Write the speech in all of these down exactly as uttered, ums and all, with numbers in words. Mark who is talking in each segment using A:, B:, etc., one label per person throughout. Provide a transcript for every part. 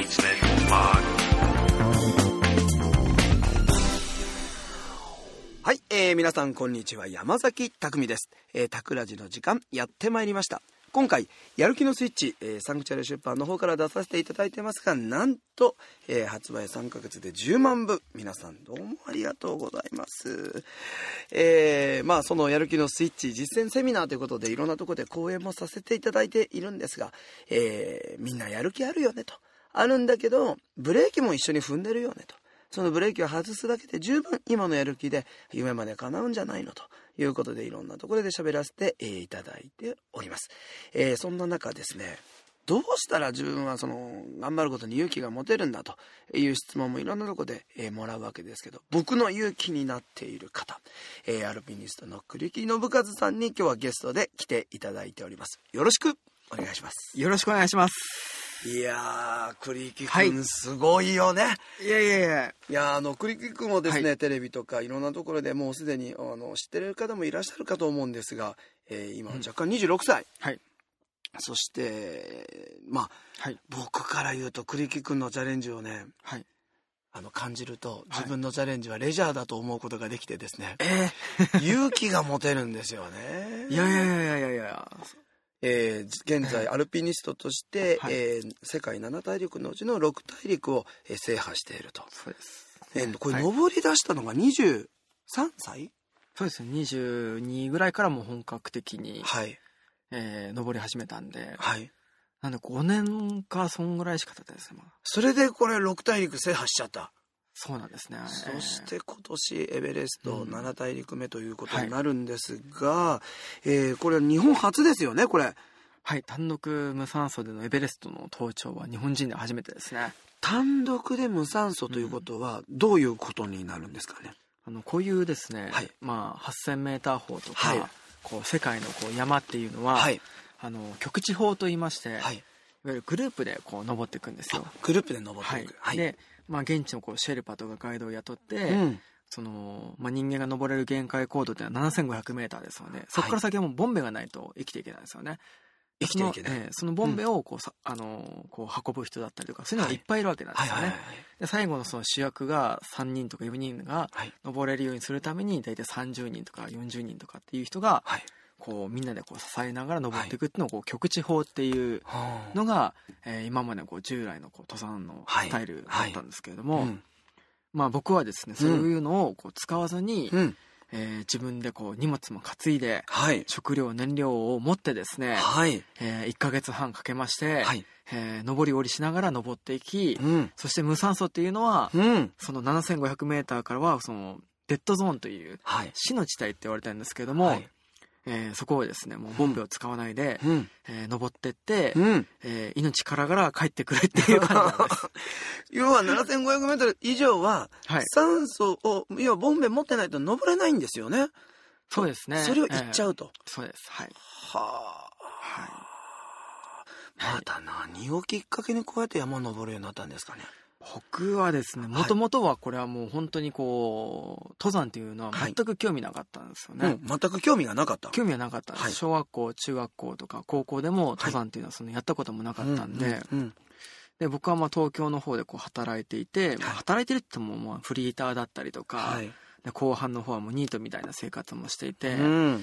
A: はい、えー、皆さんこんにちは、山崎匠です。えー、タクラジの時間やってまいりました。今回やる気のスイッチ、えー、サンクチュアリ出版の方から出させていただいてますが、なんと、えー、発売さんかげつでじゅうまんぶ、皆さんどうもありがとうございます。えー、まあそのやる気のスイッチ実践セミナーということでいろんなところで講演もさせていただいているんですが、えー、みんなやる気あるよねと、あるんだけどブレーキも一緒に踏んでるよねと、そのブレーキを外すだけで十分今のやる気で夢まで叶うんじゃないのということで、いろんなところで喋らせていただいております。えー、そんな中ですね、どうしたら自分はその頑張ることに勇気が持てるんだという質問もいろんなところで、えー、もらうわけですけど、僕の勇気になっている方、えー、アルピニストの栗木信和さんに今日はゲストで来ていただいております。よろしくお願いします。
B: よろしくお願いします。
A: いやー、栗木くんすごいよね。はい、
B: いやいやいや
A: いや、あの栗木くんをですね、
B: はい、
A: テレビとかいろんなところでもうすでにあの知ってる方もいらっしゃるかと思うんですが、えー、今若干にじゅうろくさい、
B: はい、
A: そしてまあ、はい、僕から言うと栗木くんのチャレンジをね、はい、あの感じると自分のチャレンジはレジャーだと思うことができてですね、
B: え
A: ー、勇気が持てるんですよね。
B: いやいやいやいやいや、
A: えー、現在アルピニストとして、はい、えー、世界なな大陸のうちのろく大陸を、えー、制覇していると。
B: そうです、
A: えー、これ登り出したのがにじゅうさんさい？
B: そうですね、にじゅうにぐらいからもう本格的に、
A: はい、
B: えー、登り始めたんで、
A: はい、
B: なんでごねんかそんぐらいしか経ってないですね。
A: それでこれろく大陸制覇しちゃった。
B: そうなんですね。
A: そして今年エベレストなな大陸目ということになるんですが、うん、はい、えー、これは日本初ですよね、これ。
B: はい、単独無酸素でのエベレストの登頂は日本人で初めてですね。
A: 単独で無酸素ということはどういうことになるんですかね。
B: あのこういうですね、はい、まあ、はっせんメーター峰とか、はい、こう世界のこう山っていうのは、はい、あの極地峰といいまして、はい、いわゆるグループでこう登っていくんですよ。
A: グループで登っていく、
B: はい、で、まあ、現地のこうシェルパとかガイドを雇って、うん、そのまあ、人間が登れる限界高度っていうのはななせんごひゃくメーターですので、そこから先はもうボンベがないと生きていけないですよね。
A: 生きていけない。
B: その、えー、そのボンベをこうさ、うん、あのー、こう運ぶ人だったりとか、そういうのがいっぱいいるわけなんですよね。で最後のその主役がさんにんとかよにんが登れるようにするために大体さんじゅうにんとかよんじゅうにんとかっていう人が、はい、こうみんなでこう支えながら登っていくっていうのをこう極地峰っていうのが、はい、えー、今までのこう従来のこう登山のスタイルだったんですけれども、はいはい、うん、まあ僕はですね、そういうのをこう使わずに、うん、えー、自分でこう荷物も担いで、はい、食料燃料を持ってですね、はい、えー、いっかげつはんかけまして、はい、えー、上り下りしながら登っていき、うん、そして無酸素っていうのは、うん、そのななせんごひゃくメーターからはそのデッドゾーンという、はい、死の地帯って言われてるんですけれども、はい、えー、そこをですねもうボンベを使わないで、うん、えー、登ってって、うん、えー、命からがら帰ってくるっていう感じなんです
A: 要はななせんごひゃくメートル以上は酸素を、要はボンベ持ってないと登れないんですよね。
B: そうですね。
A: それを言っちゃうと、
B: えー、そうです。はい。
A: はあ、はい、また何をきっかけにこうやって山を登るようになったんですかね。
B: 僕はですね、もともとはこれはもう本当にこう登山っていうのは全く興味なかったんですよね。
A: はい、うん、全く興味がなかった。
B: 興味はなかったんです、はい、小学校中学校とか高校でも登山っていうのはそのやったこともなかったんで、はい、うんうんうん、で僕はまあ東京の方でこう働いていて、はい、まあ、働いてるって言ってもまあフリーターだったりとか、はい、で後半の方はもうニートみたいな生活もしていて、うん、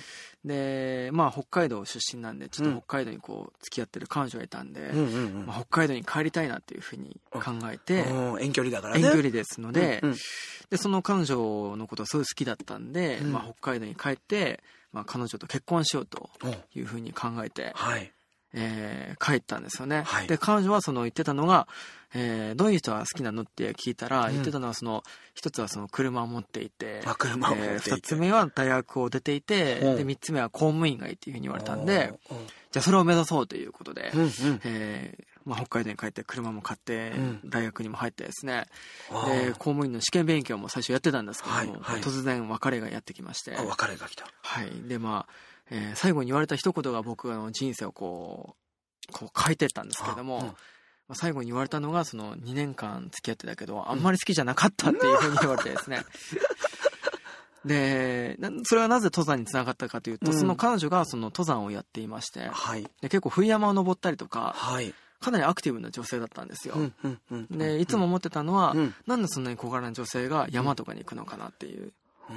B: でまあ北海道出身なんでちょっと北海道にこう付き合ってる彼女がいたんで、うんうんうん、まあ、北海道に帰りたいなっていうふうに考えて、
A: うん、遠距離だからね。
B: 遠距離ですので、うんうん、でその彼女のことがすごい好きだったんで、うん、まあ、北海道に帰って、まあ、彼女と結婚しようというふうに考えて、はい、えー、帰ったんですよね。はい、で彼女はその言ってたのが、えー、どういう人が好きなのって聞いたら、うん、言ってたのはその一つはその車を持っていて、
A: あ、車を持っていて、えー、
B: 二つ目は大学を出ていて、うん、で三つ目は公務員がいいっていうふうに言われたんで、うん、じゃあそれを目指そうということで、うんうん、えーまあ、北海道に帰って車も買って、うん、大学にも入ってですね、で公務員の試験勉強も最初やってたんですけども、はいはい、突然別れがやってきまして、
A: あ、別れが来た。
B: はい。でまあ、えー、最後に言われた一言が僕の人生をこうこう変えてったんですけども、うん、まあ、最後に言われたのがそのにねんかん付き合ってたけどあんまり好きじゃなかったっていうふうに言われてですね、うん、でそれはなぜ登山につながったかというと、うん、その彼女がその登山をやっていまして、はい、で結構冬山を登ったりとか、はい、 かなりアクティブな女性だったんですよ、
A: うんうんうんうん、
B: でいつも思ってたのは、
A: うん、
B: なんでそんなに小柄な女性が山とかに行くのかなっていう、うん、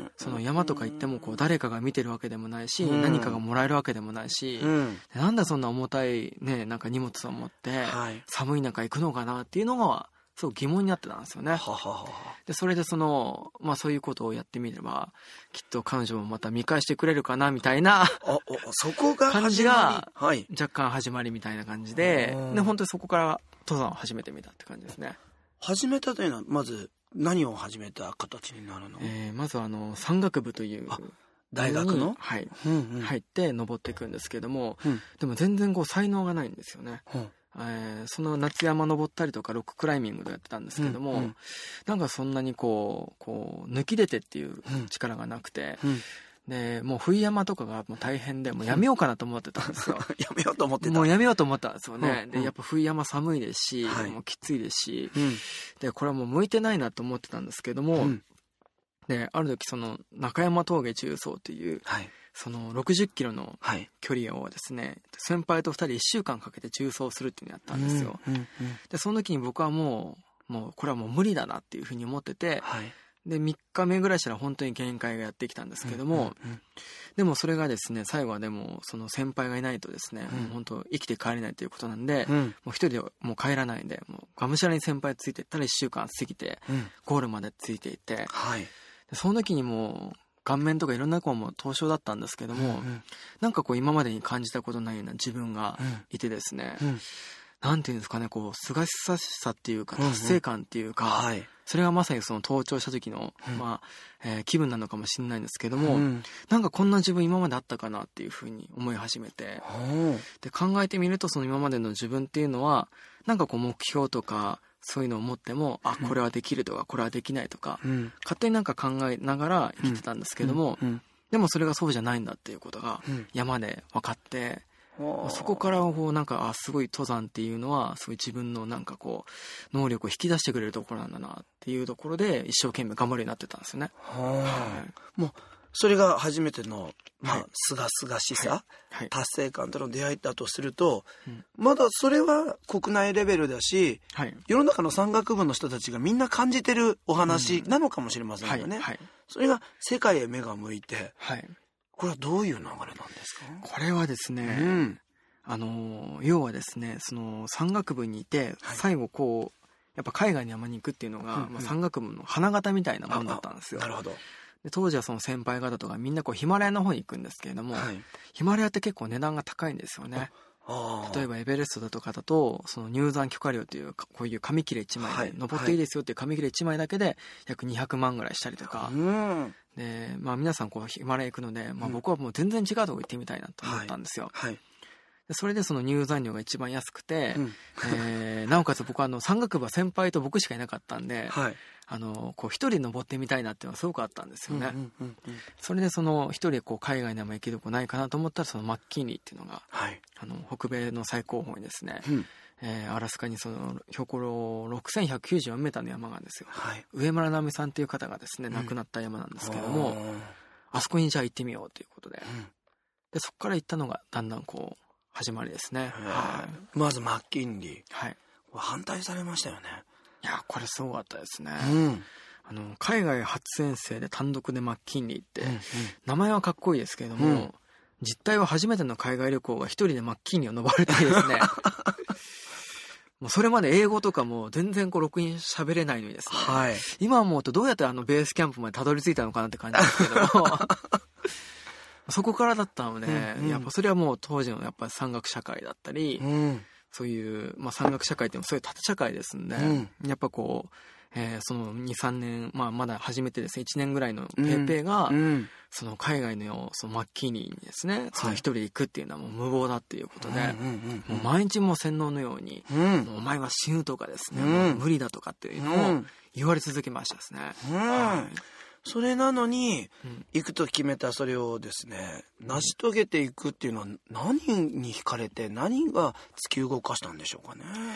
B: その山とか行ってもこう誰かが見てるわけでもないし、うん、何かがもらえるわけでもないし、うん、なんでそんな重たい、ね、なんか荷物を持って寒い中行くのかなっていうのがすごく疑問になってたんですよね。はははでそれでその、まあ、そういうことをやってみればきっと彼女もまた見返してくれるかなみたいな
A: そこが
B: 感じが若干始まりみたいな感じで、はい、で本当にそこから登山を始めてみたって感じですね。
A: 始めたというのはまず何を始めた形になるの？
B: えー、まずはあの山岳部という
A: 大学の、
B: はい、うんうん、入って登っていくんですけども、
A: うん、
B: でも全然こう才能がないんですよね、うんえー、その夏山登ったりとかロッククライミングでやってたんですけども、うんうん、なんかそんなにこう、こう抜き出てっていう力がなくて、うん、でもう冬山とかがもう大変でもうやめようかなと思ってたんですよ
A: やめようと思ってた
B: もうやめようと思ったんですよね、
A: うん、
B: でやっぱ冬山寒いですし、はい、もうきついですし、
A: うん、
B: でこれはもう向いてないなと思ってたんですけども、うん、である時その中山峠縦走という、はいそのろくじゅっキロの距離をですね、はい、先輩とふたりいっしゅうかんかけて縦走するっていうのをやったんですよ、
A: うんうんうん、
B: でその時に僕はもう、もうこれはもう無理だなっていうふうに思ってて、
A: はい、
B: でみっかめぐらいしたら本当に限界がやってきたんですけども、
A: うんうんうん、
B: でもそれがですね最後はでもその先輩がいないとですね、うん、もう本当生きて帰れないということなんで、うん、もう一人でもう帰らないんでもうがむしゃらに先輩ついていったらいっしゅうかん過ぎて、うん、ゴールまでついていて、
A: はい、
B: でその時にもう顔面とかいろんな子も凍傷だったんですけども、うんうん、なんかこう今までに感じたことないような自分がいてですね、うん、なんていうんですかねこうすがしささっていうか達成感っていうか、うんうんはい、それがまさにその登頂した時の、うんまあえー、気分なのかもしれないんですけども、うん、なんかこんな自分今まであったかなっていうふうに思い始めて、うん、で考えてみるとその今までの自分っていうのはなんかこう目標とかそういうのを持ってもあこれはできるとかこれはできないとか、うん、勝手になんか考えながら生きてたんですけども、うんうん、でもそれがそうじゃないんだっていうことが山で分かって、うん、そこからこうなんかあすごい登山っていうのはすごい自分のなんかこう能力を引き出してくれるところなんだなっていうところで一生懸命頑張るようになってたんですよね。
A: はい、もうそれが初めてのまあすがすがしさ、はいはい、達成感との出会いだとすると、うん、まだそれは国内レベルだし、はい、世の中の山岳部の人たちがみんな感じてるお話なのかもしれませんよね、うんはいはい、それが世界へ目が向いて、はい、これはどういう流れなんですか？
B: これはですね、うん、あの要はですねその山岳部にいて、はい、最後こうやっぱ海外に山に行くっていうのが、うんうんまあ、山岳部の花形みたいなもんだったんですよ。
A: なるほど。
B: で当時はその先輩方とかみんなこうヒマラヤの方に行くんですけれども、はい、ヒマラヤって結構値段が高いんですよね。例えばエベレストだとかだとその入山許可料というこういう紙切れいちまいで、はい、登っていいですよっていう紙切れいちまいだけで約にひゃくまんぐらいしたりとか、
A: うん
B: で、まあ、皆さんこうヒマラヤ行くので、まあ、僕はもう全然違うとこ行ってみたいなと思ったんですよ、
A: はいはい、
B: でそれでその入山料が一番安くて、うんえー、なおかつ僕はあの山岳部は先輩と僕しかいなかったんで、はいあのこう一人登ってみたいなっていうのはすごくあったんですよね、うんうんうんうん、それでその一人こう海外にも行けるとこないかなと思ったらそのマッキンリーっていうのが、はい、あの北米の最高峰にですね、うんえー、アラスカにその標高ろくせんひゃくきゅうじゅうよんメーターの山があるんですよ、はい、上村直美さんっていう方がですね、うん、亡くなった山なんですけども、あそこにじゃあ行ってみようということで、うん、でそこから行ったのがだんだんこう始まりですね、
A: はい、まずマッキンリー、
B: はい、
A: 反対されましたよね。
B: いやこれすごかったですね、
A: うん、
B: あの海外初遠征で単独でマッキンリーって、うんうん、名前はかっこいいですけれども、うん、実態は初めての海外旅行が一人でマッキンリーを登れてですねもうそれまで英語とかも全然こうろくに喋れないのにですね、はい、今思うとどうやってあのベースキャンプまでたどり着いたのかなって感じですけどもそこからだったので、うんうん、やっぱそれはもう当時のやっぱ山岳社会だったり、うんそういう、まあ、山岳社会っていうのはそういう縦社会ですんで、うん、やっぱこう、えー、そのにさんねん、まあ、まだ始めてですねいちねんぐらいのペーペーが、うん、その海外のそのマッキーニーにですねその一人で行くっていうのはもう無謀だっていうことで、はい、もう毎日もう洗脳のように、うん、もうお前は死ぬとかですね、うん、もう無理だとかっていうのを言われ続けましたですね、
A: うんはいそれなのに、うん、行くと決めたそれをですね成し遂げていくっていうのは何に惹かれて何が突き動かしたんでしょうかね。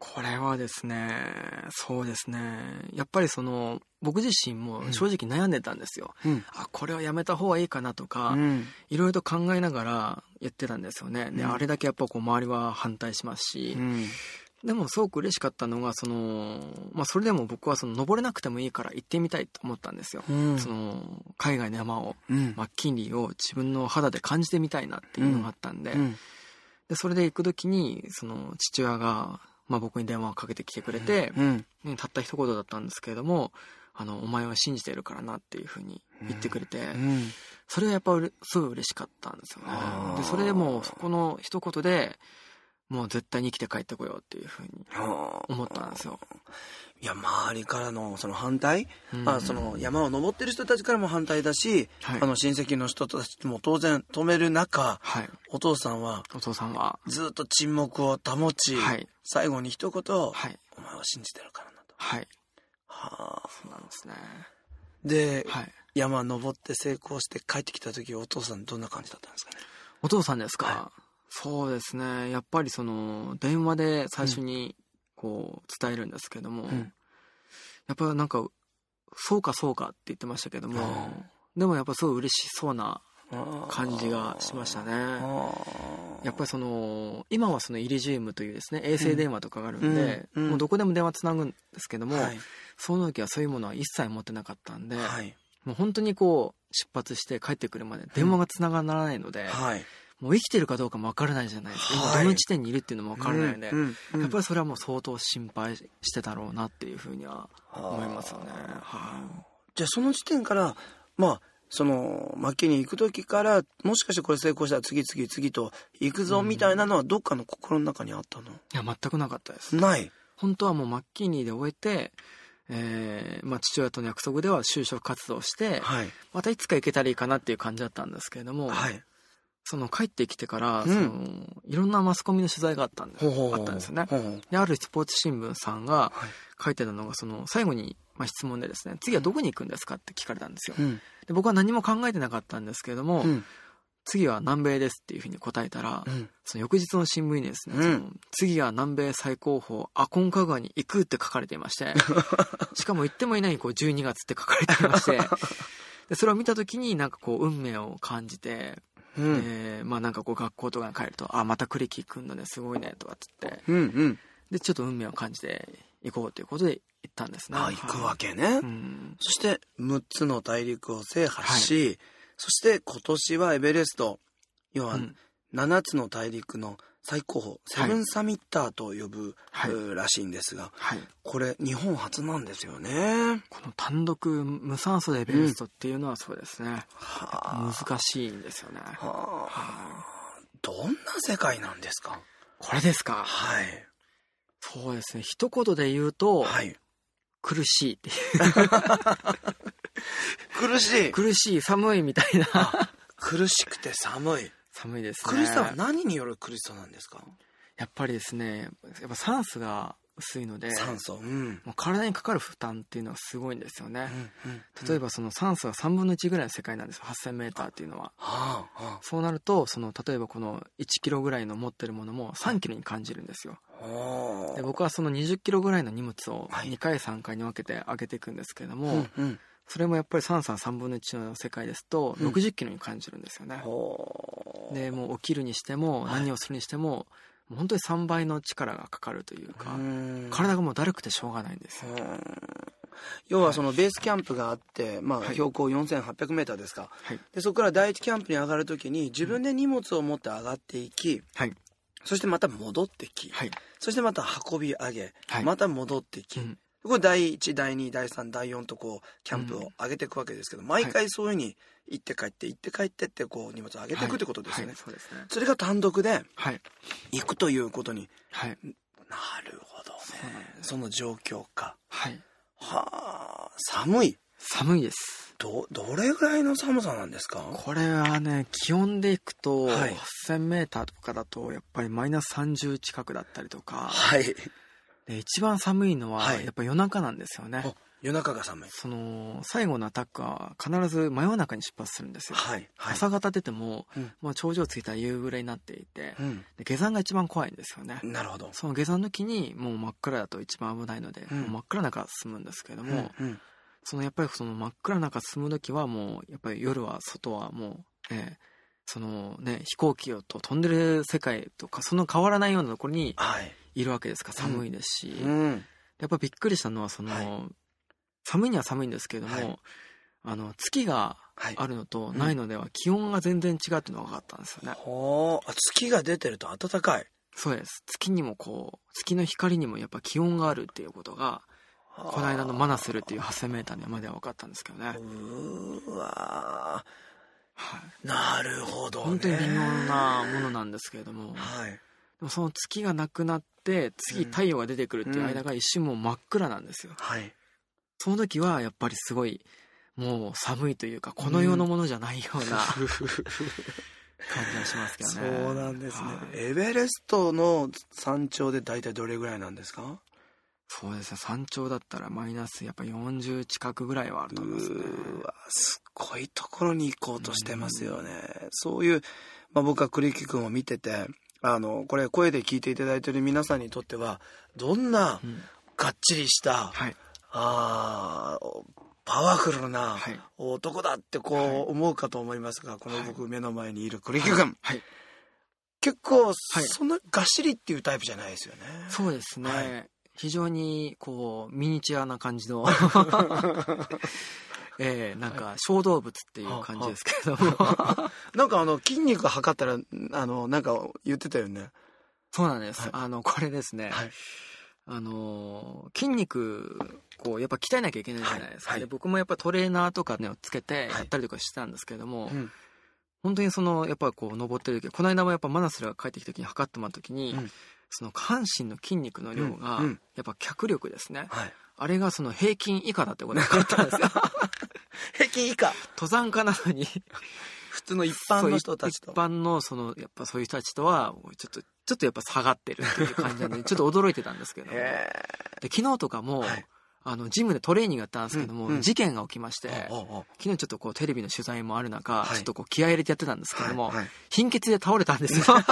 B: これはですね、そうですね、やっぱりその僕自身も正直悩んでたんですよ、うん、あこれはやめた方がいいかなとか、いろいろと考えながらやってたんですよね。で、うん、あれだけやっぱこう周りは反対しますし、うん、でもすごく嬉しかったのがその、まあ、それでも僕はその登れなくてもいいから行ってみたいと思ったんですよ、うん、その海外の山を、うん、マッキンリーを自分の肌で感じてみたいなっていうのがあったんで、うん、でそれで行く時にその父親がまあ、僕に電話をかけてきてくれて、うんね、たった一言だったんですけれども、あのお前は信じているからなっていうふうに言ってくれて、うんうん、それはやっぱりすごい嬉しかったんですよね。でそれでもうそこの一言でもう絶対に生きて帰ってこようっていうふうに思ったんですよ。
A: いや周りからのその反対、うんまあ、その山を登ってる人たちからも反対だし、はい、あの親戚の人たちも当然止める中、はい、お父さんは
B: お父さんは
A: ずっと沈黙を保ち、はい、最後に一言、はい、お前は信じてるからなと。はい。はあ、
B: そうなんですね。
A: で、はい、山登って成功して帰ってきた時お父さんどんな感じだったんですかね。
B: お父さんですか、はい、そうですね、やっぱりその電話で最初にこう伝えるんですけども、うん、やっぱなんかそうかそうかって言ってましたけども、うん、でもやっぱすごい嬉しそうな感じがしましたね。やっぱりその今はそのイリジウムというですね衛星電話とかがあるんで、うんうん、もうどこでも電話つなぐんですけども、はい、その時はそういうものは一切持ってなかったんで、はい、もう本当にこう出発して帰ってくるまで電話がつながらないので、うんはい、もう生きてるかどうかも分からないじゃないですか、はい、今どの地点にいるっていうのも分からないので、うんうんうん、やっぱりそれはもう相当心配してたろうなっていうふうには思いますよね。はい、
A: じゃあその時点からまあそのマッキーに行く時からもしかしてこれ成功したら次々次と行くぞみたいなのはどっかの心の中にあったの？い
B: や全くなかったです。
A: ない。
B: 本当はもうマッキーニーで終えて、えーまあ、父親との約束では就職活動して、はい、またいつか行けたらいいかなっていう感じだったんですけれども、はい、その帰ってきてから、うん、そのいろんなマスコミの取材があったんです、あったんですよね。であるスポーツ新聞さんが書いてたのがその最後にまあ質問でですね、次はどこに行くんですかって聞かれたんですよ、うん、で僕は何も考えてなかったんですけれども、うん、次は南米ですっていうふうに答えたら、うん、その翌日の新聞にですね、うん、その次は南米最高峰アコンカグアに行くって書かれていましてしかも行ってもいないこうじゅうにがつって書かれていましてでそれを見た時になんかこう運命を感じて、うん、でまあなんかこう学校とかに帰るとあまたクリキー来んのねすごいねとかっつって、うんうん、でちょっと運命を感じて行こうということで行ったんですね。
A: あ行くわけね、はい、うん、そしてむっつの大陸を制覇し、はい、そして今年はエベレスト要はななつの大陸の最高峰、うん、セブンサミッターと呼ぶ、はい、らしいんですが、はい、これ日本初なんですよね。
B: この単独無酸素でエベレストっていうのはそうですね、うん、難しいんですよね。は
A: あ、どんな世界なんですか
B: これですか。
A: はい、
B: そうですね一言で言うと、はい、苦しいっていう
A: 苦しい
B: 苦しい寒いみたいな
A: 苦しくて寒い
B: 寒いですね。
A: 苦しさは何による苦しさなんですか？
B: やっぱりですねやっぱ酸素が薄いので
A: 酸素、うん、
B: もう体にかかる負担っていうのはすごいんですよね、うんうんうん、例えばその酸素がさんぶんのいちぐらいの世界なんですよ はっせんメーターっていうのは、はあはあ、そうなるとその例えばこのいちキロぐらいの持ってるものもさんキロに感じるんですよ、はあ、で僕はそのにじゅっキロぐらいの荷物をにかいさんかいに分けて上げていくんですけれども、はいうんうん、それもやっぱり酸素はさんぶんのいちの世界ですとろくじゅっキロに感じるんですよね、うん、でもう起きるにしても何をするにしても、はいもう本当にさんばいの力がかかるというか体がもうだるくてしょうがないんですよ。
A: 要はそのベースキャンプがあって、まあ、標高よんせんはっぴゃくメーターですか、はい、でそこから第一キャンプに上がるときに自分で荷物を持って上がっていき、はい、そしてまた戻ってき、はい、そしてまた運び上げ、はい、また戻ってき、うんこれだいいち、だいに、だいさん、だいよんとこうキャンプを上げていくわけですけど、うん、毎回そういうふうに行って帰って行って帰ってってこう荷物を上げていくってことですよね、はいはい、そうですね。それが単独で行くということに、はい、なるほどね。その状況か。はい。はあ、寒い。
B: 寒いです。
A: どどれぐらいの寒さなんですか？
B: これはね気温でいくと、はい、はっせんメーターとかだとやっぱりマイナスさんじゅう近くだったりとか。はい。で一番寒いのはやっぱ夜中なんですよね、はい、
A: 夜中が寒い。
B: その最後のアタックは必ず真夜中に出発するんですよ、
A: はいはい、
B: 朝方出ても、
A: うん、
B: もう頂上着いたら夕暮れになっていて、
A: うん、
B: で下山が一番怖いんですよね。
A: なるほど。
B: その下山の時にもう真っ暗だと一番危ないので、うん、もう真っ暗な中進むんですけれども、うんうん、そのやっぱりその真っ暗な中進む時はもうやっぱり夜は外はもう、えー、そのね飛行機と飛んでる世界とかその変わらないようなところにいるわけですから、はい、寒いですし、うんうん、やっぱびっくりしたのはその、はい、寒いには寒いんですけれども、はい、あの月があるのとないのでは気温が全然違うっていうのが分かったんですよね。
A: ほー、月が出てると暖かい。
B: そうです。月にもこう月の光にもやっぱ気温があるっていうことがこの間のマナスルっていうはっせんメーターの山では分かったんですけどね。
A: うーわー、はい、なるほどね。
B: 本当に微妙なものなんですけれども、はい、でもその月がなくなって次太陽が出てくるっていう間が一瞬もう真っ暗なんですよ、うん、はい、その時はやっぱりすごいもう寒いというかこの世のものじゃないような、うん、感じがしますけどね。
A: そうなんですね、はい、エベレストの山頂で大体どれぐらいなんですか？
B: そうですね、山頂だったらマイナスやっぱよんじゅう近くぐらいはあると思いますね。
A: うわ、すっごいところに行こうとしてますよね。うそういう、まあ、僕は栗木君を見てて、あのこれ声で聞いていただいている皆さんにとってはどんながっちりした、うん、はい、あパワフルな男だってこう思うかと思いますが、はい、この僕目の前にいる栗木君、はいはい、結構そんながっしりっていうタイプじゃないですよね。
B: そうですね、はい、非常にこうミニチュアな感じのえー、なんか小動物っていう感じですけれども
A: なんかあの筋肉測ったらあのなんか言ってたよね。
B: そうなんです、はい、あのこれですね、はい、あの筋肉こうやっぱ鍛えなきゃいけないじゃないですか、はいはい、で僕もやっぱトレーナーとかねをつけてやったりとかしてたんですけれども、はいうん、本当にそのやっぱこう登ってる時、この間もやっぱマナスルが帰ってきた時に測ってもらった時に、うん、その下半身の筋肉の量が、うんうん、やっぱ脚力ですね、はい、あれがその平均以下だってことが分かったんですよ
A: 平均以下、
B: 登山家なのに
A: 普通の一般の人たちと
B: 一般のそのやっぱそういう人たちとはちょっとちょっとやっぱ下がってるっていう感じなんでちょっと驚いてたんですけどで昨日とかも、はい、あのジムでトレーニングやったんですけども、うんうん、事件が起きまして、おうおう昨日ちょっとこうテレビの取材もある中、はい、ちょっとこう気合い入れてやってたんですけども、はいはい、貧血で倒れたんですよ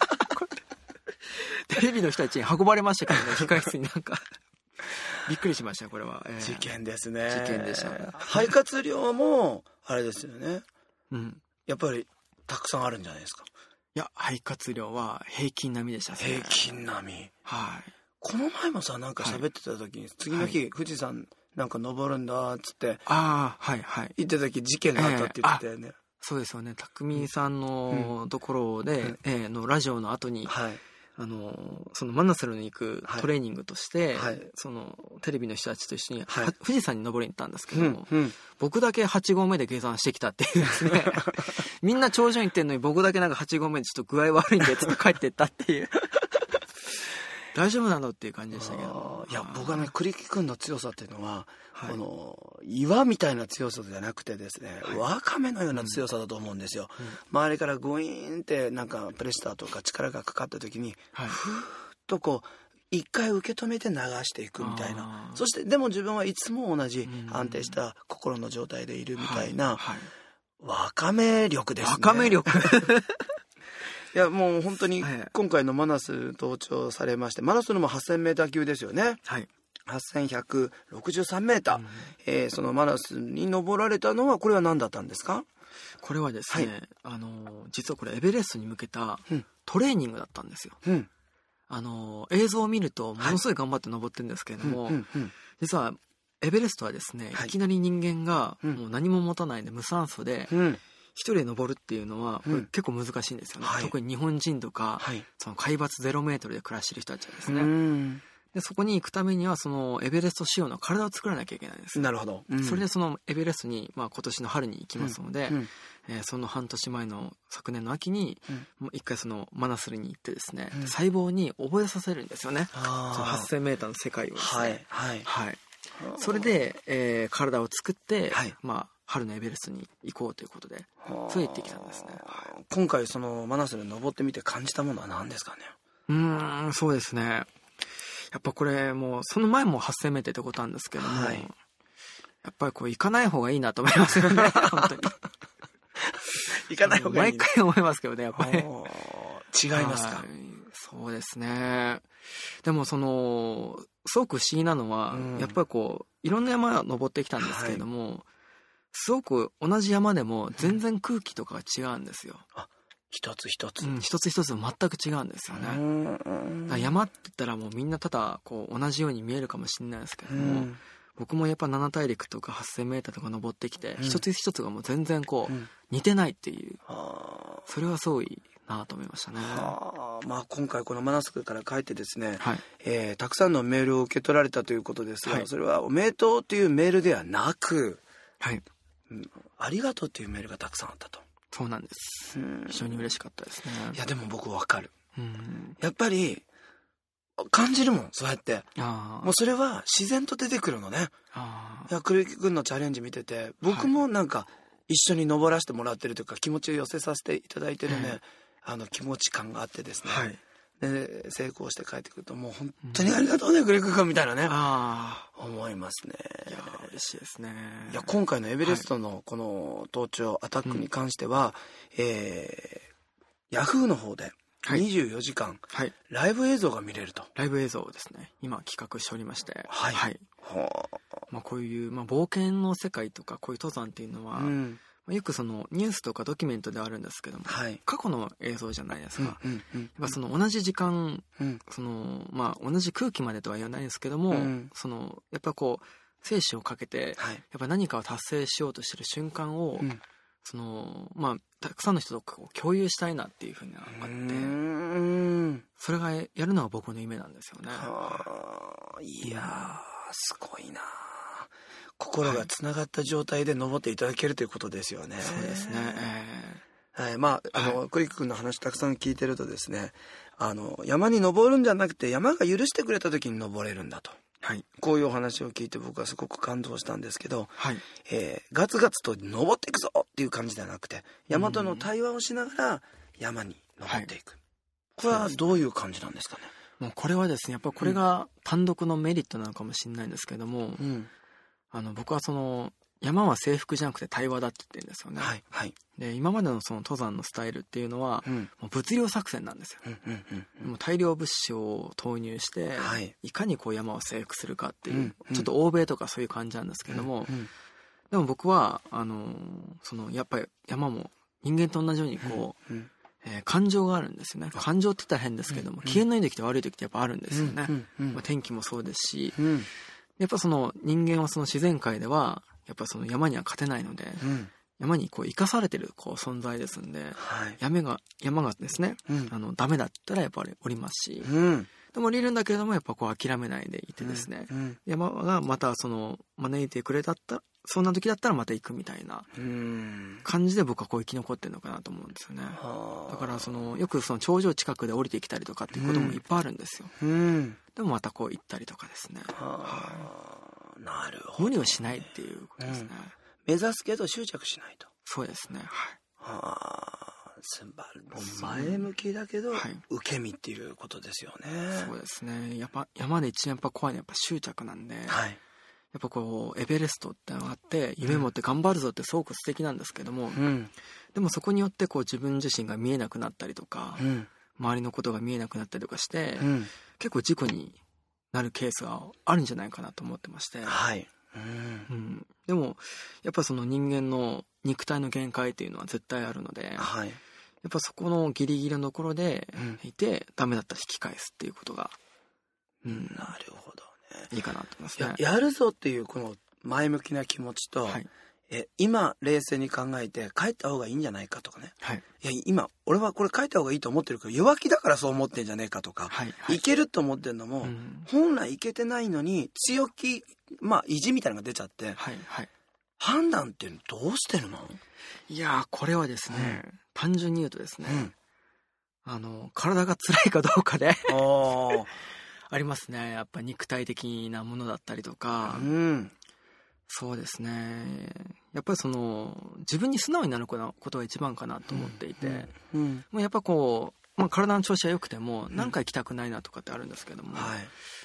B: テレビの人たちに運ばれましたけどね、控室になんかびっくりしましたこれは、
A: えー、事件ですね。
B: 事件でしたね。
A: 肺活量もあれですよね、うん、やっぱりたくさんあるんじゃないですか？
B: いや肺活量は平均並みでしたね。
A: 平均並み、
B: はい。
A: この前もさなんか喋ってた時に、はい、次の日、はい、富士山なんか登るんだっつって
B: ああはいはい
A: 言ってた時事件があったって言ってたよね、えー、
B: そうですよね。匠さんのところで、うんえー、のラジオの後に、はいあのそのマナスルに行くトレーニングとして、はい、そのテレビの人たちと一緒に、はい、富士山に登りに行ったんですけども、うんうん、僕だけはち合目で下山してきたっていうですねみんな頂上に行ってんのに僕だけなんかはち合目でちょっと具合悪いんでちょっと帰ってったっていう大丈夫なのっていう感じでしたけど、
A: いや僕はね栗木君の強さっていうのは、はい、この岩みたいな強さじゃなくてですね、はい、ワカメのような強さだと思うんですよ、うん、周りからグイーンってなんかプレッシャーとか力がかかった時に、はい、ふーっとこう一回受け止めて流していくみたいな、そしてでも自分はいつも同じ安定した心の状態でいるみたいな、はいはい、ワカメ力ですね。
B: ワカメ力
A: いやもう本当に今回のマナス登頂されまして、マナスのも はっせんメーター級ですよね、はい、はっせんひゃくろくじゅうさんメーター、うんえー、そのマナスに登られたのはこれは何だったんですか？
B: これはですね、はい、あの実はこれエベレストに向けたトレーニングだったんですよ、うん、あの映像を見るとものすごい頑張って登ってるんですけれども、はいうんうんうん、実はエベレストはですね、はい、いきなり人間がもう何も持たないで無酸素で、うん一人で登るっていうのはこれ結構難しいんですよね、うん、特に日本人とか、はい、その海抜ゼロメートルで暮らしてる人たちはですね、うん、でそこに行くためにはそのエベレスト仕様の体を作らなきゃいけないんです。
A: なるほど、うん、
B: それでそのエベレストに、まあ、今年の春に行きますので、うんうんえー、その半年前の昨年の秋に、うん、一回そのマナスルに行ってですね、うん、細胞に覚えさせるんですよね、そのはっせんメーターの世界をですね、はいはいはい、それで、えー、体を作って、はいまあ春のエベレストに行こうということでそう言ってきたんですね。
A: 今回そのマナスルに登ってみて感じたものは何ですかね？
B: うーんそうですね、やっぱこれもうその前もはっせんメーターってことなんですけども、はい、 やっぱりこう行かない方がいいなと思いますよね本当に
A: 行かない方がいい、ね、
B: 毎回思いますけどねやっぱり違い
A: ますか？
B: そうですね。でもそのすごく不思議なのは、うん、やっぱりこういろんな山を登ってきたんですけれども、はい、すごく同じ山でも全然空気とかが違うんですよ、うん、
A: あ、一つ一つ、
B: うん、一つ一つ全く違うんですよね。だから山って言ったらもうみんなただこう同じように見えるかもしれないですけども、うん、僕もやっぱなな大陸とかはっせんメーターとか登ってきて、うん、一つ一つがもう全然こう、うん、似てないっていう、それはすごいなと思いましたね。
A: はあ、まあ、今回このマナスクから書いてですね、
B: はい、
A: えー、たくさんのメールを受け取られたということですが、はい、それはおめでとうというメールではなく、
B: はい、
A: うん、ありがとうというメールがたくさんあったと。
B: そうなんです、うん、非常に嬉しかったですね。
A: いやでも僕わかる、
B: うん、
A: やっぱり感じるもん、そうやって。
B: あ、
A: もうそれは自然と出てくるのね。
B: あ、
A: いや、栗木君のチャレンジ見てて、僕もなんか一緒に登らせてもらってるというか、気持ちを寄せさせていただいてるね、あの気持ち感があってですね、
B: はい、
A: で成功して帰ってくるともう本当にありがとうね、栗木君みたいなね、
B: あ、
A: 思いますね。
B: いや嬉しいですね。
A: いや今回のエベレストのこの登頂アタックに関しては、うん、えー、ヤフーの方でにじゅうよじかん、はい、ライブ映像が見れると。
B: ライブ映像ですね、今企画しておりまして、
A: はい、はい、は
B: あ、まあ、こういう、まあ、冒険の世界とかこういう登山っていうのは、うん、まあ、よくそのニュースとかドキュメントであるんですけども、はい、過去の映像じゃないですか、うんうんうん、やっぱその同じ時間、うん、そのまあ、同じ空気までとは言わないですけども、うん、そのやっぱこう生死をかけて、はい、やっぱ何かを達成しようとしてる瞬間を、うん、そのまあ、たくさんの人とこう共有したいなっていうふうにあって、それがやるのが僕の夢なんですよね。
A: はあ、いやすごいな。心がつながった状態で登っていただけるということですよね。
B: そうですね、
A: えーはい、まああの、はい、栗木君の話たくさん聞いてるとですね、あの山に登るんじゃなくて山が許してくれた時に登れるんだと、はい、こういうお話を聞いて僕はすごく感動したんですけど、はい、えー、ガツガツと登っていくぞっていう感じではなくて、山との対話をしながら山に登っていく、はい、これはどういう感じなんですかね。
B: もうこれはですね、やっぱりこれが単独のメリットなのかもしれないんですけども、うん、あの僕はその山は征服じゃなくて対話だって言ってるんですよね、はいはい、で今までのその登山のスタイルっていうのは、うん、もう物量作戦なんですよ、うんうんうんうん、もう大量物資を投入して、はい、いかにこう山を征服するかっていう、うんうん、ちょっと欧米とかそういう感じなんですけども、うんうん、でも僕はあのそのやっぱり山も人間と同じようにこう、うんうん、えー、感情があるんですよね。感情って言ったら変ですけども、うんうん、機嫌のいい時と悪い時ってやっぱあるんですよね、うんうんうん、まあ、天気もそうですし、うん、やっぱその人間はその自然界ではやっぱその山には勝てないので、うん、山にこう生かされてるこう存在ですんで、はい、山が山がですね、うん、あのダメだったらやっぱり降りますし、うん、でも降りるんだけれどもやっぱこう諦めないでいてですね、うんうん、山がまたその招いてくれたったそんな時だったらまた行くみたいな感じで僕はこう生き残ってるのかなと思うんですよね。だからそのよくその頂上近くで降りてきたりとかっていうこともいっぱいあるんですよ、うん、でもまたこう行ったりとかですね、
A: はあ、なるほど、
B: 無理をしないっていうことですね、うん、
A: 目指すけど執着しないと。
B: そうですね、はい、
A: はあ、すば前向きだけど、はい、受け身っていうことですよね。
B: そうですね、やっぱ山で一番やっぱ怖いのはやっぱ執着なんで、はい、やっぱこうエベレストってのがあって夢持って頑張るぞってすごく素敵なんですけども、うん、でもそこによってこう自分自身が見えなくなったりとか、うん、周りのことが見えなくなったりとかして、うん、結構事故になるケースがあるんじゃないかなと思ってまして、はい、うんうん、でもやっぱその人間の肉体の限界っていうのは絶対あるので、はい、やっぱそこのギリギリのところでいて、うん、ダメだったら引き返すっていうことが、
A: うん、なるほど
B: いいかなと思いますね。
A: や, やるぞっていうこの前向きな気持ちと、はい、え今冷静に考えて帰った方がいいんじゃないかとかね、はい、いや今俺はこれ帰った方がいいと思ってるけど弱気だからそう思ってんじゃねえかとか、はいはい、いけると思ってんのも、うん、本来いけてないのに強気、まあ意地みたいなのが出ちゃって、はいはい、判断っていうのどうしてるの？
B: いやこれはですね、うん、単純に言うとですね、うん、あの体が辛いかどうかでありますね。やっぱ肉体的なものだったりとか、うん、そうですね、やっぱりその自分に素直になることが一番かなと思っていて、うんうんうん、やっぱこう、まあ、体の調子は良くても何か行きたくないなとかってあるんですけども、はい、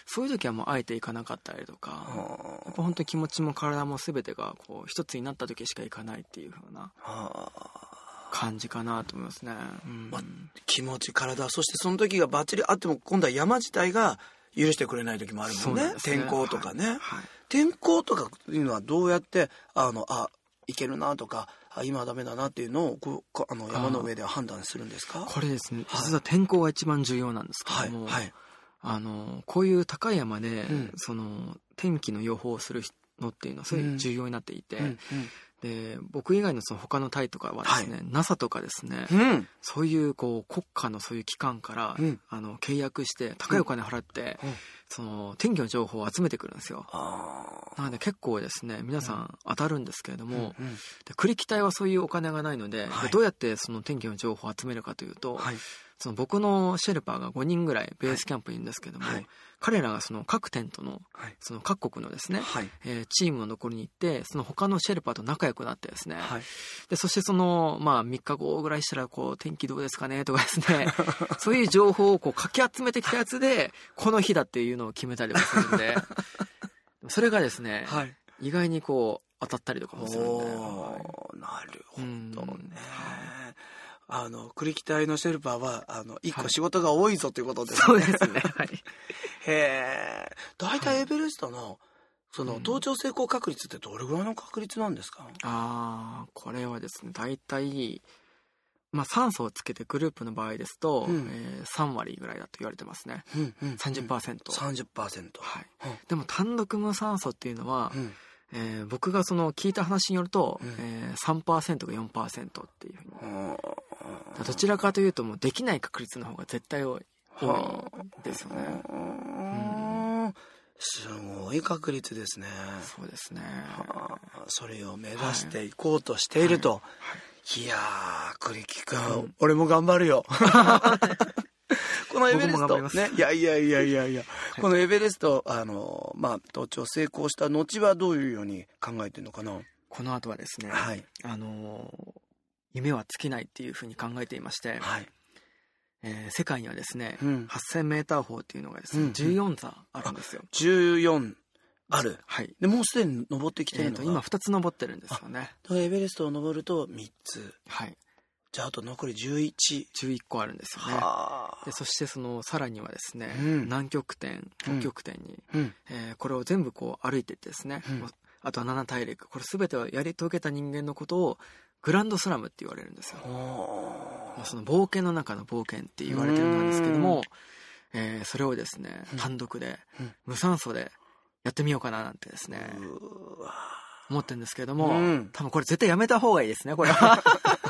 B: そういう時はもうあえて行かなかったりとか、やっぱ本当に気持ちも体も全てがこう一つになった時しか行かないっていう風な感じかなと思いますね、うん
A: まあ、気持ち体そしてその時がバッチリあっても今度は山自体が許してくれない時もあるもん ね, ね天候とかね、はいはい、天候とかいうのはどうやってあのあいけるなとかあ今はダメだなっていうのをこうあの山の上では判断するんですか？
B: これですね、はい、実は天候が一番重要なんですけども、はいはい、あのこういう高い山で、うん、その天気の予報をするのっていうのはすごい重要になっていて、うんうんうん、で僕以外のその他の隊とかはですね、はい、ナサ とかですね、うん、そういうこう国家のそういう機関から、うん、あの契約して高いお金払って、うん、その天気の情報を集めてくるんですよ。なので結構ですね皆さん当たるんですけれども、うんうん、で栗木隊はそういうお金がないので、はい、でどうやってその天気の情報を集めるかというと、はい、その僕のシェルパーがごにんぐらいベースキャンプにいるんですけども、はい、彼らがその各テントの、はい、その各国のですね、はい、えー、チームの残りに行ってその他のシェルパーと仲良くなってですね、はい、でそしてそのまあみっかごぐらいしたらこう天気どうですかねとかですねそういう情報をこうかき集めてきたやつでこの日だっていうのを決めたりもするんでそれがですね、はい、意外にこう当たったりとかもするんで、
A: はい、なるほどね、あの栗木隊のシェルパーはあのいっこ仕事が多いぞということですね、
B: はい、そうですね、はい、
A: へえ。大体エベレストのその登頂成功確率ってどれぐらいの確率なんですか？うん、
B: ああこれはですね大体まあ酸素をつけてグループの場合ですと、うん、えー、さん割ぐらいだと言われてますね、うんうんうん、さんじゅっパーセント、
A: さんじゅっパーセント、
B: はい、うん、でも単独無酸素っていうのは、うん、えー、僕がその聞いた話によると、うん、えー、さんパーセントか よんパーセント っていうふうに、どちらかというともうできない確率の方が絶対多い多いですよね、うん、
A: すごい確率ですね。
B: そうですね、
A: はあ、それを目指していこうとしていると、はいはい、いやー栗木君、うん、俺も頑張るよこのエベレストね、いやいやいやいやいや、はい、このエベレストあのまあ登頂成功した後はどういうように考えてるのかな？
B: この後はですね、
A: はい、
B: あの夢は尽きないっていうふうに考えていまして、はい、えー、世界にはですね、うん、はっせんメーター峰っていうのがですね、うん、じゅうよん座あるんですよ。
A: じゅうよんある。
B: はい。
A: でもうすでに登ってきてるのが、
B: えーと今ふたつ登ってるんですよね。
A: だからエベレストを登るとみっつ。
B: はい。
A: じゃああと残りじゅういち。
B: じゅういっこあるんですよね。でそしてそのさらにはですね、うん、南極点、北極点に、うん、えー、これを全部こう歩いていってですね、うん、あとはなな大陸、これ全てをやり遂げた人間のことをグランドスラムって言われるんですよ。まあ、その冒険の中の冒険って言われてるんですけども、えー、それをですね、うん、単独で、うん、無酸素でやってみようかななんてですね、思ってるんですけども、うん、多分これ絶対やめた方がいいですね、これは。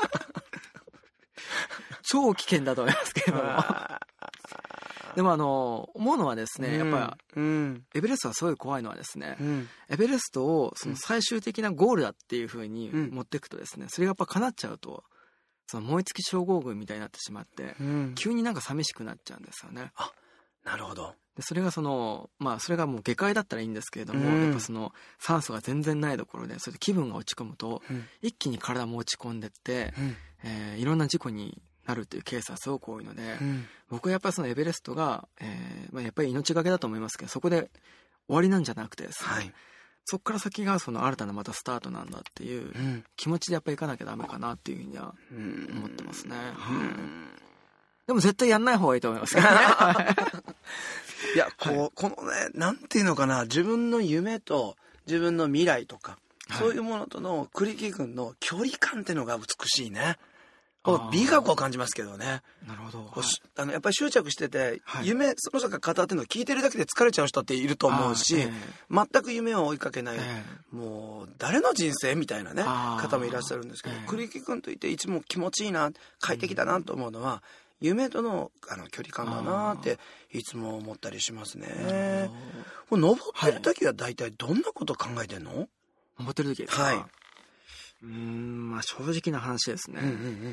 B: 超危険だと思いますけれども。でもあの思うのはですね、やっぱり、うん、エベレストがすごい怖いのはですね、うん、エベレストをその最終的なゴールだっていう風に持っていくとですね、それがやっぱ叶っちゃうとその燃え尽き症候群みたいになってしまって、うん、急になんか寂しくなっちゃうんですよね。
A: あ、なるほど。
B: でそれがそのまあそれがもう下界だったらいいんですけれども、うん、やっぱその酸素が全然ないところでそれで気分が落ち込むと、うん、一気に体も落ち込んでって、うん、えー、いろんな事故になるっていうケースはすごく多いので、うん、僕はやっぱりそのエベレストが、えーまあ、やっぱり命がけだと思いますけど、そこで終わりなんじゃなくてですね、はい、そこから先がその新たなまたスタートなんだっていう気持ちでやっぱり行かなきゃダメかなっていうふうには思ってますね、うんうん、でも絶対やんない方がいいと思いますけどね。
A: いやこう、はい、このねなんていうのかな、自分の夢と自分の未来とか、はい、そういうものとの栗木君の距離感っていうのが美しいね。美学を感じますけどね。
B: なるほど。
A: はい、あのやっぱり執着してて、はい、夢その人が語ってるのを聞いてるだけで疲れちゃう人っていると思うし、えー、全く夢を追いかけない、えー、もう誰の人生みたいなね方もいらっしゃるんですけど、えー、栗木君といていつも気持ちいいな、快適だなと思うのは、うん、夢とのあの距離感だなっていつも思ったりしますね。これ登ってる時は大体どんなこと考えてんの？はい、
B: 登ってる時ですか？
A: はい。
B: うーん、まあ正直な話ですね。うんうんうん、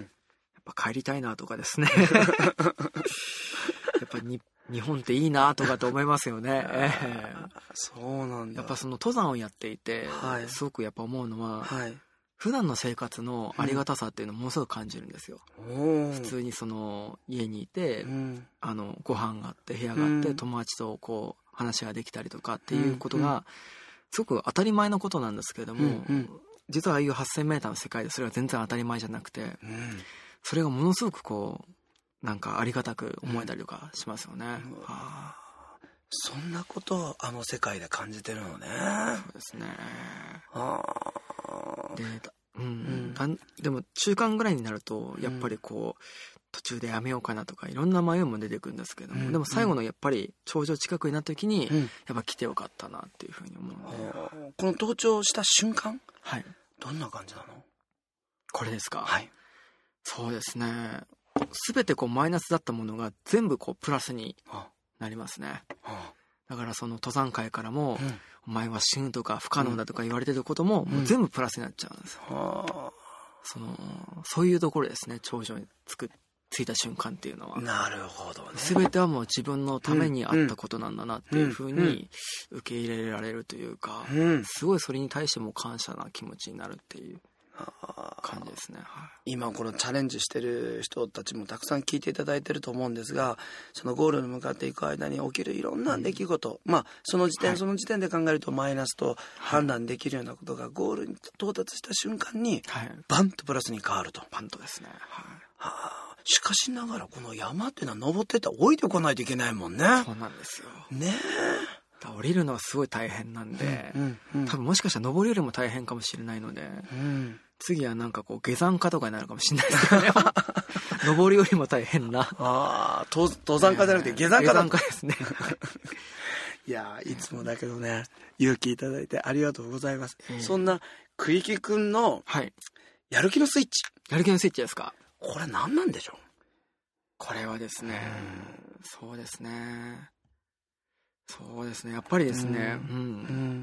B: やっぱ帰りたいなとかですね。やっぱに日本っていいなとかと思いますよね。えー、
A: そうなんだ。
B: やっぱその登山をやっていて、はい、すごくやっぱ思うのは、はい、普段の生活のありがたさっていうのをものすごく感じるんですよ。うん、普通にその家にいて、うん、あのご飯があって部屋があって、うん、友達とこう話ができたりとかっていうことがすごく当たり前のことなんですけれども、うんうん、実はああいう はっせんメーター の世界でそれは全然当たり前じゃなくて、うん、それがものすごくこうなんかありがたく思えたりとかしますよね、うんはあ、
A: そんなことをあの世界で感じてるのね。
B: そうですね、
A: は
B: あ、でうんうん、でも中間ぐらいになるとやっぱりこう、うん、途中でやめようかなとかいろんな迷いも出てくるんですけども、うん、でも最後のやっぱり頂上近くになった時に、うん、やっぱ来てよかったなっていうふうに思うんで、
A: この登頂した瞬間、
B: はい、
A: どんな感じなの？
B: これですか？
A: はい、
B: そうですね、全てこうマイナスだったものが全部こうプラスになりますね、はあ、だからその登山界からも、うん、お前は死ぬとか不可能だとか言われてることも、うん、もう全部プラスになっちゃうんですよ、はあ、そのそういうところですね、頂上につく着いた瞬間っていうのは。
A: なるほどね。
B: 全てはもう自分のためにあったことなんだなっていうふうに受け入れられるというか、うん、すごいそれに対しても感謝な気持ちになるっていう感じですね、はい、
A: 今このチャレンジしてる人たちもたくさん聞いていただいてると思うんですが、そのゴールに向かっていく間に起きるいろんな出来事、うん、まあその時点、はい、その時点で考えるとマイナスと判断できるようなことがゴールに到達した瞬間に、はい、バンとプラスに変わると。
B: バンとですね、はい、
A: はあ、しかしながらこの山っていうのは登ってったら降りてこないといけないもんね。
B: そうなんですよ
A: ね
B: え、降りるのはすごい大変なんで、うんうんうん、多分もしかしたら登りよりも大変かもしれないので、うん、次はなんかこう下山家とかになるかもしれないですけどね登りよりも大変な
A: あ登山家じゃなくて下山家だ、
B: 下山家ですね
A: いやいつもだけどね勇気いただいてありがとうございます、えー、そんな栗木くんのやる気のスイッチ、
B: やる気のスイッチですか？
A: これ何なんでしょう？
B: これはですね、うん、そうですねそうですねやっぱりですね、うんうん、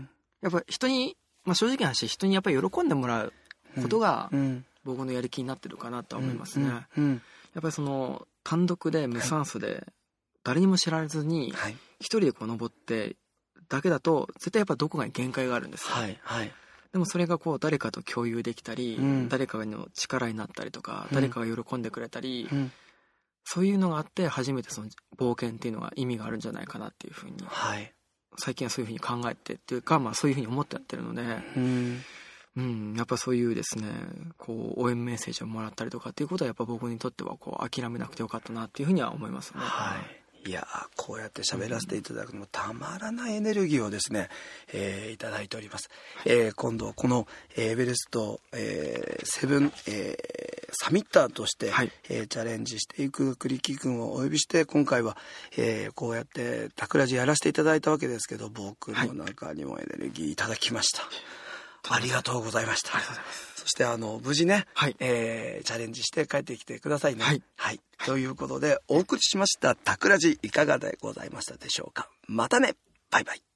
B: やっぱ人に、まあ、正直な話人にやっぱり喜んでもらうことが僕のやる気になってるかなとは思いますね、うんうん、やっぱりその単独で無酸素で誰にも知られずに一人でこう登ってだけだと絶対やっぱどこかに限界があるんですよ、
A: はいはい、で
B: もそれがこう誰かと共有できたり、うん、誰かの力になったりとか、うん、誰かが喜んでくれたり、うん、そういうのがあって初めてその冒険っていうのが意味があるんじゃないかなっていうふうに、はい、最近はそういうふうに考えてっていうか、まあ、そういうふうに思ってやってるので、うんうん、やっぱそういうですねこう応援メッセージをもらったりとかっていうことはやっぱ僕にとってはこう諦めなくてよかったなっていうふうには思いますね。
A: はい、いやこうやって喋らせていただくのもたまらないエネルギーをですね、えー、いただいております、はい、えー、今度このエベレスト、えー、セブン、えー、サミッターとして、はい、えー、チャレンジしていく栗木くんをお呼びして今回は、えー、こうやってタクラジやらせていただいたわけですけど僕の中にもエネルギーいただきました、はい、ありがとうございました。
B: ありがとうございます。
A: そしてあの無事ね、はい、えー、チャレンジして帰ってきてくださいね。はい。はい。ということでお送りしましたタクラジいかがでございましたでしょうか。またね。バイバイ。